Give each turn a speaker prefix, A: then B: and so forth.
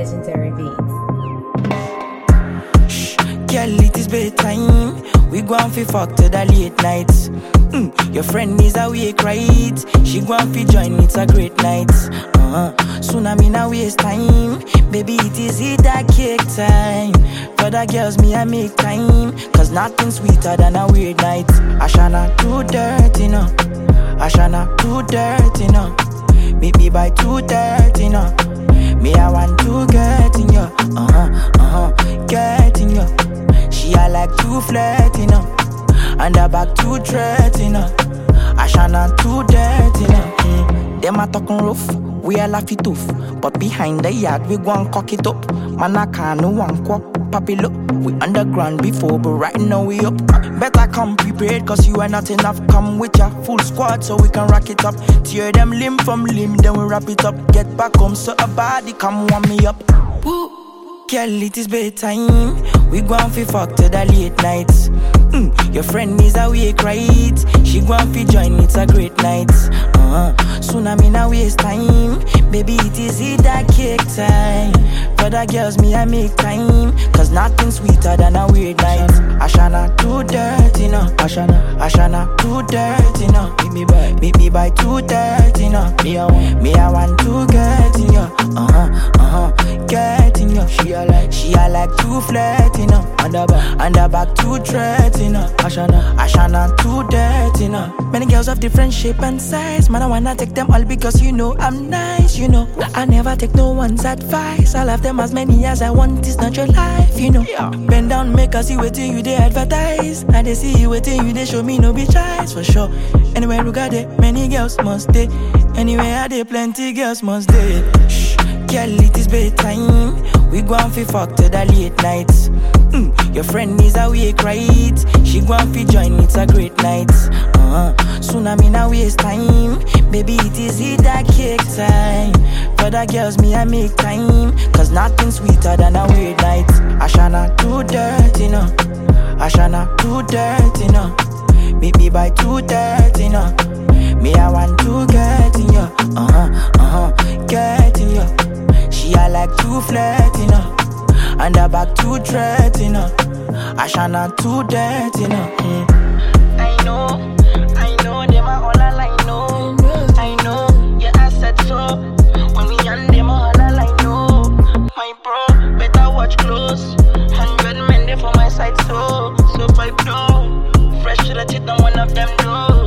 A: Legendary Beats.
B: Girl, it is bedtime. We go and fi fuck to the late nights. Your friend is awake, right? She go and fi join, it's a great night. Soon I'm in a waste time. Baby, it is either cake time. For the girls, me I make time. Cause nothing sweeter than a weird night. Ashana too dirty, no. Ashana too dirty, no. Meet me by 2:30, no. Me I want to get in ya. Get in ya. She I like to flirt, you know. And her back too threat, you know. Ashana too dirty, you know. Them a talking rough, we a laugh it off. But behind the yard, we go and cock it up. Man, I can't no one quack, papi look. We underground before, but right now we up. Better come prepared, cause you are not enough. Come with your full squad so we can rock it up. Tear them limb from limb, then we wrap it up. Get back home so a body come warm me up. Woo. Girl, it is bedtime. We go and fi fuck to the late nights. Your friend is awake, right? She go and fi join, it's a great night. Soon I'm in a waste time. Baby, it is either cake time. For the girls, me I make time. Cause nothing sweeter than a weird night. Ashana too dirty, no. Ashana too dirty, no. Meet me by 2:30, no. Me I want to get in ya. Get in ya. She I like to flirt, you know. And her back too threat, you know. Ashana too dirty, you know. Many girls of different shape and size. Man, I wanna take them all because you know I'm nice, you know. I never take no one's advice. I'll have them as many as I want. It's not your life, you know. Bend down, make us see what you they advertise. And they see you waiting, you they show me no bitch eyes for sure. Anywhere you got it, many girls must stay. Anywhere I dey, plenty girls must stay. Girl, it is bedtime. We go and fi fuck to the late nights. Your friend is awake, right? She go and fi join, it's a great night. Soon I'm in a waste time. Baby, it is either cake time. For the girls, me I make time. Cause nothing sweeter than a weird night. Ashana too dirty, no. Ashana too dirty, no. Meet me by 2:30, no. Me I want to get in ya. Get in ya. She I like to flirt, you know. And her back too threat, you know. Ashana too dirty, you know. I know, them are all I know. I know, yeah, I said so. When we and them are all I know. My bro, better watch close. 100 men there for my side, so pipe down. Fresh to the tip, not one of them know.